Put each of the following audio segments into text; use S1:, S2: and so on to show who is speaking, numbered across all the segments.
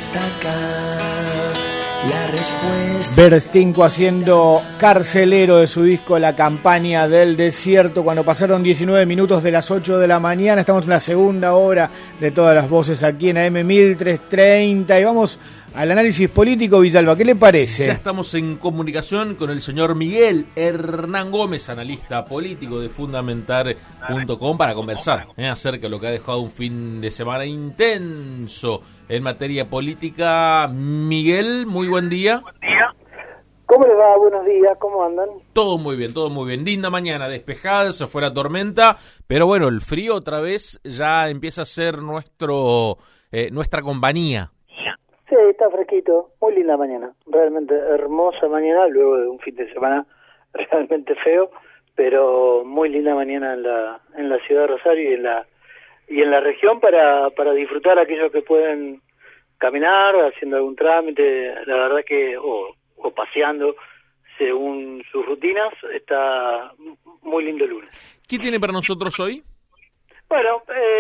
S1: está acá. La respuesta.
S2: Berstinco haciendo Carcelero de su disco La Campaña del Desierto, cuando pasaron 19 minutos de las 8 de la mañana. Estamos en la segunda hora de Todas las Voces aquí en AM 1330 y vamos al análisis político. Villalba, ¿qué le parece?
S3: Ya estamos en comunicación con el señor Miguel Hernán Gómez, analista político de Fundamentar.com, para conversar acerca de lo que ha dejado un fin de semana intenso en materia política. Miguel, muy buen día.
S4: ¿Cómo les va? Buenos días, ¿cómo andan?
S3: Todo muy bien, todo muy bien. Linda mañana, despejada, se fue la tormenta, pero bueno, el frío otra vez ya empieza a ser nuestra compañía.
S4: Sí, está fresquito, muy linda mañana, realmente hermosa mañana, luego de un fin de semana realmente feo, pero muy linda mañana en la ciudad de Rosario y en la región para disfrutar aquellos que pueden caminar, haciendo algún trámite, la verdad que o paseando según sus rutinas. Está muy lindo el lunes.
S3: ¿Qué tiene para nosotros hoy?
S4: Bueno,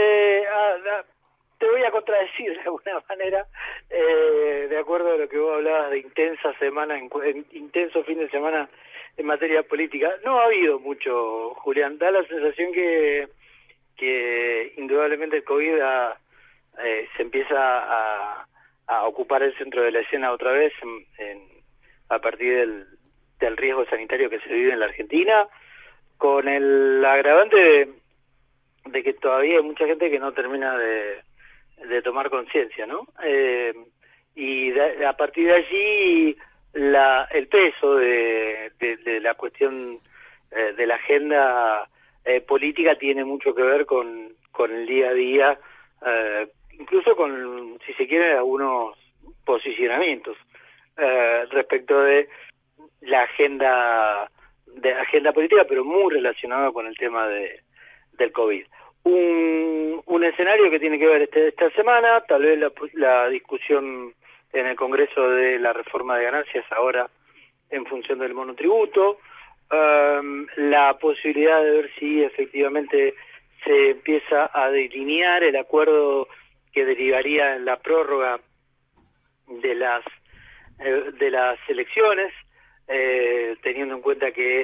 S4: te voy a contradecir de alguna manera, de acuerdo a lo que vos hablabas de intensa semana, intenso fin de semana en materia política. No ha habido mucho, Julián. Da la sensación que indudablemente el COVID se empieza a ocupar el centro de la escena otra vez a partir del riesgo sanitario que se vive en la Argentina, con el agravante de que todavía hay mucha gente que no termina de tomar conciencia, ¿no? Y a partir de allí el peso de la cuestión de la agenda política tiene mucho que ver con el día a día, incluso con, si se quiere, algunos posicionamientos respecto de la agenda política, pero muy relacionada con el tema del COVID. Un escenario que tiene que ver esta semana, tal vez la discusión en el Congreso de la reforma de ganancias ahora en función del monotributo, la posibilidad de ver si efectivamente se empieza a delinear el acuerdo que derivaría en la prórroga de las elecciones, teniendo en cuenta que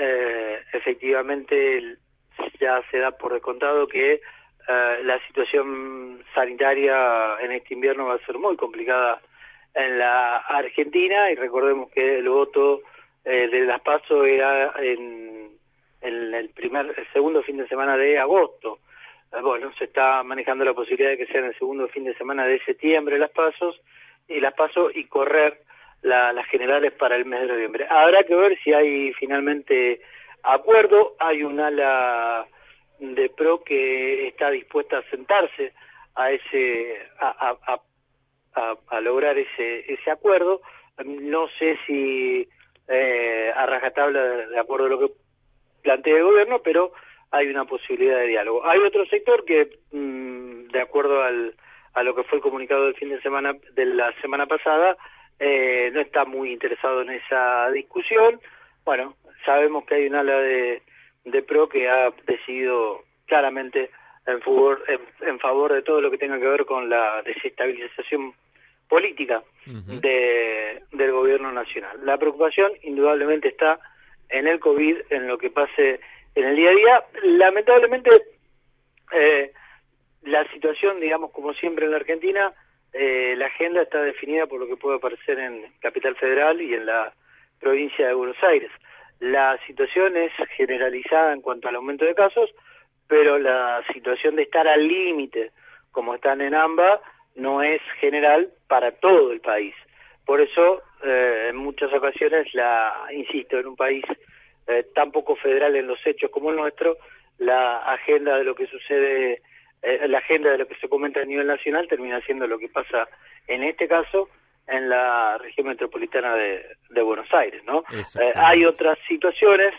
S4: efectivamente ya se da por descontado que la situación sanitaria en este invierno va a ser muy complicada en la Argentina, y recordemos que el voto de las PASO era en el segundo fin de semana de agosto. Bueno, se está manejando la posibilidad de que sea en el segundo fin de semana de septiembre las PASO y correr las generales para el mes de noviembre. Habrá que ver si hay finalmente acuerdo. Hay un ala de PRO que está dispuesta a sentarse a lograr ese acuerdo. No sé si a rajatabla de acuerdo a lo que plantea el gobierno, pero hay una posibilidad de diálogo. Hay otro sector que, de acuerdo a lo que fue el comunicado del fin de semana, de la semana pasada, no está muy interesado en esa discusión. Bueno, sabemos que hay un ala de PRO que ha decidido claramente en favor de todo lo que tenga que ver con la desestabilización política del gobierno nacional. La preocupación indudablemente está en el COVID, en lo que pase en el día a día. Lamentablemente, la situación, digamos, como siempre en la Argentina, la agenda está definida por lo que puede aparecer en Capital Federal y en la provincia de Buenos Aires. La situación es generalizada en cuanto al aumento de casos, pero la situación de estar al límite, como están en AMBA, no es general para todo el país. Por eso, en muchas ocasiones, insisto, en un país tan poco federal en los hechos como el nuestro, la agenda de lo que sucede, la agenda de lo que se comenta a nivel nacional termina siendo lo que pasa en este caso en la región metropolitana de Buenos Aires, ¿no? Hay otras situaciones,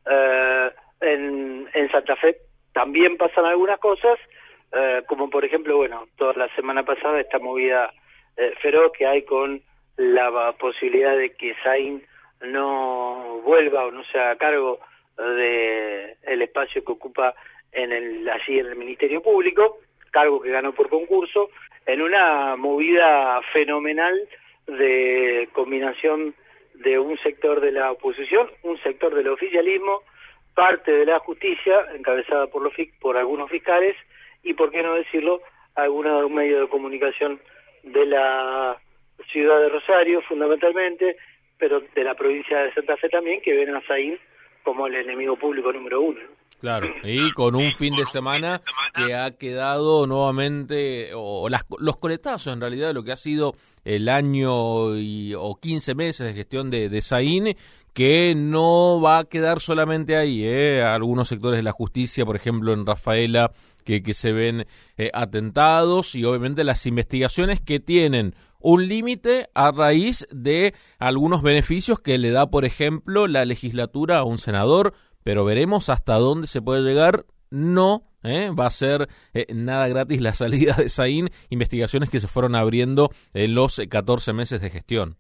S4: en Santa Fe también pasan algunas cosas, como por ejemplo, bueno, toda la semana pasada esta movida feroz que hay con la posibilidad de que Saín no vuelva o no se haga cargo de el espacio que ocupa allí en el Ministerio Público, cargo que ganó por concurso, en una movida fenomenal de combinación de un sector de la oposición, un sector del oficialismo, parte de la justicia, encabezada por algunos fiscales, y por qué no decirlo, algún medio de comunicación de la ciudad de Rosario, fundamentalmente, pero de la provincia de Santa Fe también, que ven a Saín como el enemigo público número uno.
S3: Claro, y con un fin de semana que ha quedado nuevamente, los coletazos en realidad de lo que ha sido el año o 15 meses de gestión de Saín, que no va a quedar solamente ahí, algunos sectores de la justicia, por ejemplo en Rafaela, que se ven atentados, y obviamente las investigaciones que tienen un límite a raíz de algunos beneficios que le da, por ejemplo, la legislatura a un senador, pero veremos hasta dónde se puede llegar. No va a ser nada gratis la salida de Saín, investigaciones que se fueron abriendo en los 14 meses de gestión.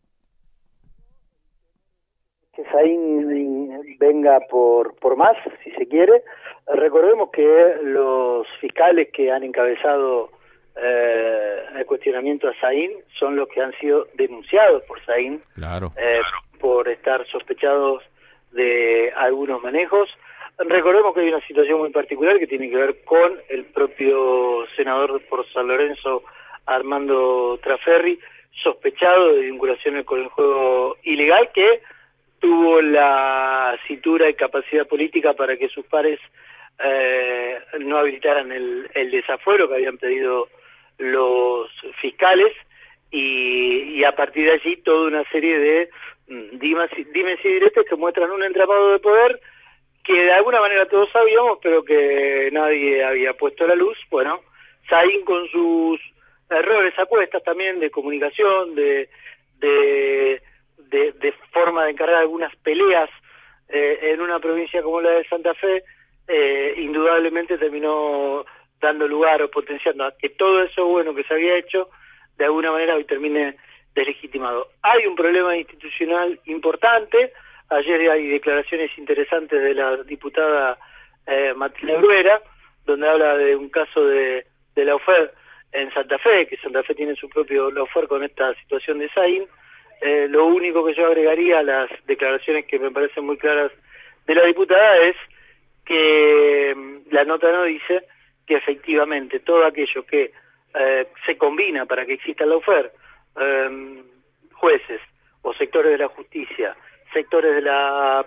S4: Que Saín venga por más, si se quiere. Recordemos que los fiscales que han encabezado el cuestionamiento a Saín son los que han sido denunciados por Saín,
S3: claro.
S4: Por estar sospechados de algunos manejos. Recordemos que hay una situación muy particular que tiene que ver con el propio senador por San Lorenzo, Armando Traferri, sospechado de vinculaciones con el juego ilegal, que tuvo la cintura y capacidad política para que sus pares no habilitaran el desafuero que habían pedido los fiscales, y a partir de allí toda una serie de dimes y diretes que muestran un entramado de poder que de alguna manera todos sabíamos, pero que nadie había puesto a la luz. Bueno, Saín, con sus errores, apuestas también de comunicación, de forma de encargar algunas peleas en una provincia como la de Santa Fe, indudablemente terminó dando lugar o potenciando a que todo eso bueno que se había hecho de alguna manera hoy termine deslegitimado. Hay un problema institucional importante. Ayer hay declaraciones interesantes de la diputada Matilde Bruera, donde habla de un caso de la UFED en Santa Fe, que Santa Fe tiene su propio lawfare con esta situación de Saín. Lo único que yo agregaría a las declaraciones que me parecen muy claras de la diputada es que la nota no dice que efectivamente todo aquello que se combina para que exista el lawfare, jueces o sectores de la justicia, sectores de la...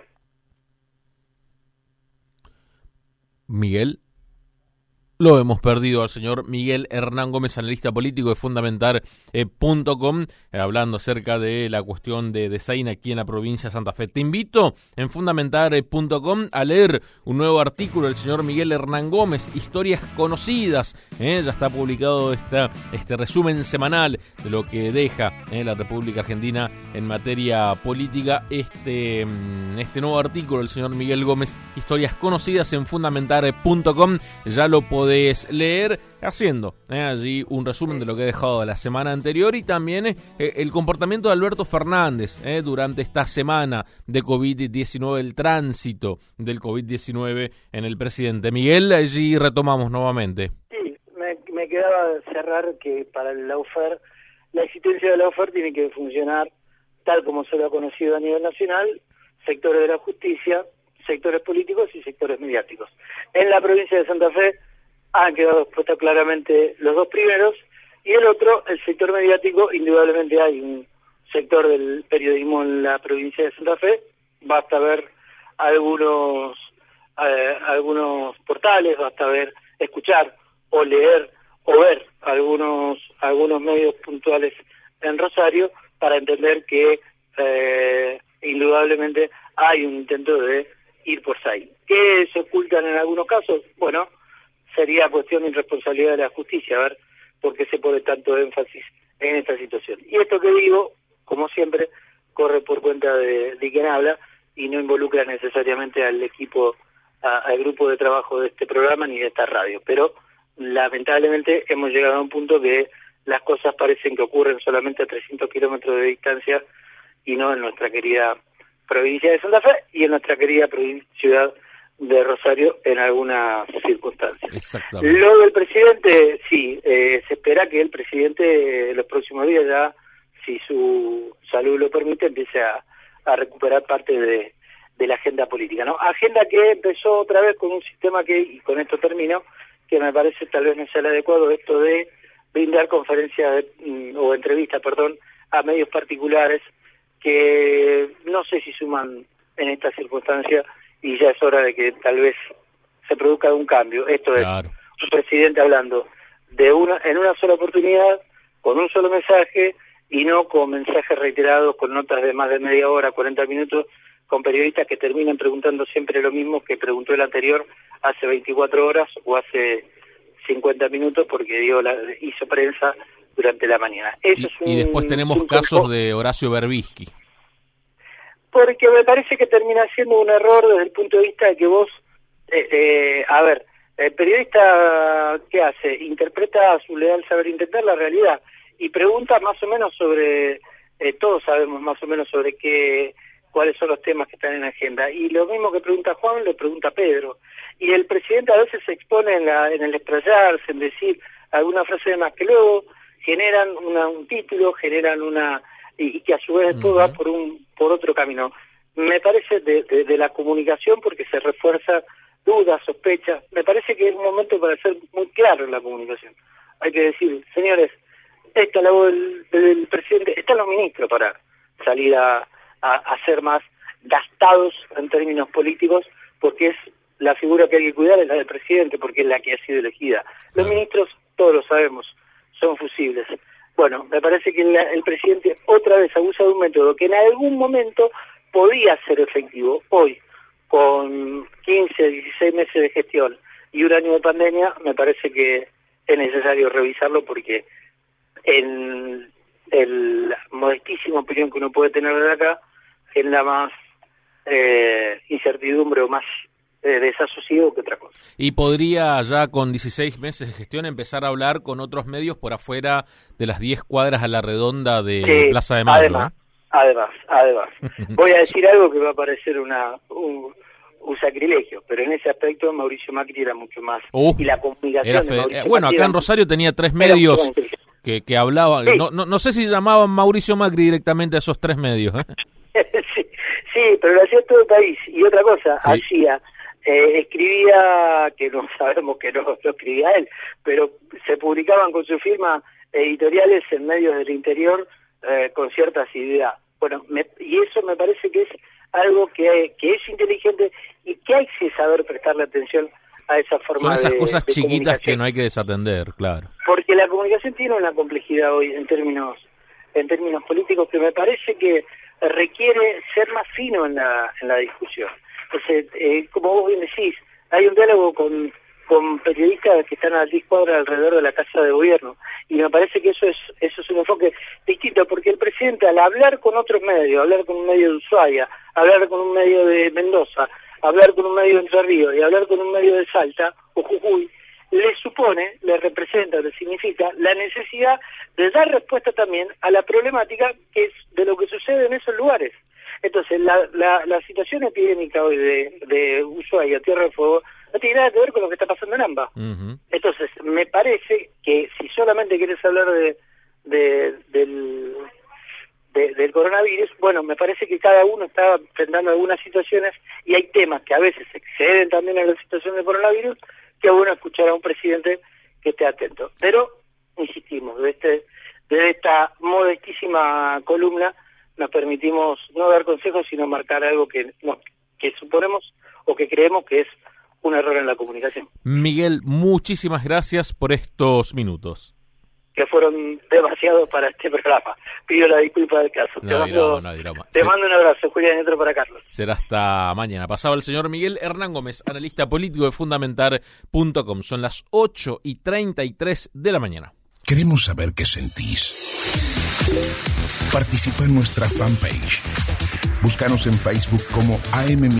S3: Miguel, lo hemos perdido al señor Miguel Hernán Gómez, analista político de Fundamentar.com, hablando acerca de la cuestión de Saín aquí en la provincia de Santa Fe. Te invito en Fundamentar.com a leer un nuevo artículo del señor Miguel Hernán Gómez, Historias Conocidas. Ya está publicado este resumen semanal de lo que deja la República Argentina en materia política. Este nuevo artículo del señor Miguel Gómez, Historias Conocidas, en Fundamentar.com. Ya lo podés leer haciendo allí un resumen de lo que ha dejado la semana anterior, y también el comportamiento de Alberto Fernández durante esta semana de COVID-19, el tránsito del COVID-19 en el presidente. Miguel, allí retomamos nuevamente.
S4: Sí, me quedaba cerrar que para el lawfare, la existencia del lawfare tiene que funcionar tal como se lo ha conocido a nivel nacional: sectores de la justicia, sectores políticos y sectores mediáticos. En la provincia de Santa Fe han quedado expuestos claramente los dos primeros, y el otro, el sector mediático. Indudablemente hay un sector del periodismo en la provincia de Santa Fe. Basta ver algunos portales, basta ver, escuchar o leer o ver algunos medios puntuales en Rosario para entender que indudablemente hay un intento de ir por Saín. ¿Qué se ocultan en algunos casos? Bueno, sería cuestión de irresponsabilidad de la justicia, a ver por qué se pone tanto énfasis en esta situación. Y esto que digo, como siempre, corre por cuenta de quien habla y no involucra necesariamente al equipo, al grupo de trabajo de este programa ni de esta radio. Pero lamentablemente hemos llegado a un punto que las cosas parecen que ocurren solamente a 300 kilómetros de distancia y no en nuestra querida provincia de Santa Fe y en nuestra querida ciudad de Rosario en algunas circunstancias.
S3: Exactamente.
S4: Lo del presidente, sí, se espera que el presidente los próximos días ya, si su salud lo permite, empiece a recuperar parte de la agenda política, ¿no? Agenda que empezó otra vez con un sistema que, y con esto termino, que me parece tal vez no sea el adecuado, esto de brindar conferencias o entrevistas, a medios particulares que no sé si suman en esta circunstancia, y ya es hora de que tal vez se produzca un cambio. Esto
S3: Claro.
S4: es un presidente hablando en una sola oportunidad, con un solo mensaje, y no con mensajes reiterados, con notas de más de media hora, 40 minutos, con periodistas que terminan preguntando siempre lo mismo que preguntó el anterior hace 24 horas o hace 50 minutos, porque hizo prensa durante la mañana. Eso
S3: Y después tenemos casos de Horacio Berbisky.
S4: Porque me parece que termina siendo un error desde el punto de vista de que vos, el periodista, ¿qué hace? Interpreta su leal saber intentar la realidad y pregunta más o menos sobre, todos sabemos más o menos sobre cuáles son los temas que están en la agenda. Y lo mismo que pregunta Juan, le pregunta Pedro. Y el presidente a veces se expone en el explayarse, en decir alguna frase de más, que luego generan un título, generan y que a su vez después va por otro camino. Me parece de la comunicación, porque se refuerza dudas, sospechas. Me parece que es un momento para ser muy claro en la comunicación. Hay que decir, señores, esta es la voz del presidente, están los ministros para salir a ser más gastados en términos políticos, porque es la figura que hay que cuidar, es la del presidente, porque es la que ha sido elegida. Los ministros, todos lo sabemos, son fusibles. Bueno, me parece que el presidente otra vez abusa de un método que en algún momento podía ser efectivo. Hoy, con 15, 16 meses de gestión y un año de pandemia, me parece que es necesario revisarlo, porque en la modestísima opinión que uno puede tener de acá, genera más incertidumbre o más desasosiego que otra cosa.
S3: Y podría ya con 16 meses de gestión empezar a hablar con otros medios por afuera de las 10 cuadras a la redonda de Plaza de Mayo.
S4: Además. Voy a decir algo que va a parecer un sacrilegio, pero en ese aspecto Mauricio Macri era mucho más. Y la comunicación de Mauricio
S3: bueno,
S4: Macri
S3: acá en Rosario tenía 3 medios que hablaban. Sí. No sé si llamaban Mauricio Macri directamente a esos 3 medios.
S4: Sí, pero lo hacía todo el país. Y otra cosa, hacía... escribía, que no sabemos que no lo escribía él, pero se publicaban con su firma editoriales en medios del interior con cierta asiduidad. Bueno, y eso me parece que es algo que es inteligente y que hay que saber prestarle atención a esa forma de...
S3: Son esas cosas chiquitas que no hay que desatender, claro.
S4: Porque la comunicación tiene una complejidad hoy en términos políticos que me parece que requiere ser más fino en la discusión. Entonces, como vos bien decís, hay un diálogo con periodistas que están a 10 cuadras alrededor de la Casa de Gobierno, y me parece que eso es un enfoque distinto, porque el presidente, al hablar con otros medios, hablar con un medio de Ushuaia, hablar con un medio de Mendoza, hablar con un medio de Entre Ríos y hablar con un medio de Salta o Jujuy, le representa, le significa la necesidad de dar respuesta también a la problemática que es de lo que sucede en esos lugares. Entonces, la situación epidémica hoy de Ushuaia, Tierra del Fuego, no tiene nada que ver con lo que está pasando en AMBA. Entonces, me parece que si solamente quieres hablar del coronavirus, bueno, me parece que cada uno está enfrentando algunas situaciones y hay temas que a veces exceden también a la situación del coronavirus, que es bueno escuchar a un presidente que esté atento. Pero, insistimos, desde esta modestísima columna nos permitimos no dar consejos, sino marcar algo que suponemos o que creemos que es un error en la comunicación.
S3: Miguel, muchísimas gracias por estos minutos.
S4: Que fueron demasiados para este programa. Pido la disculpa del caso. Te mando un abrazo, Julián, y otro para Carlos.
S3: Será hasta mañana. Pasaba el señor Miguel Hernán Gómez, analista político de Fundamentar.com. Son las 8:33 de la mañana.
S5: Queremos saber qué sentís. Participa en nuestra fanpage. Búscanos en Facebook como AM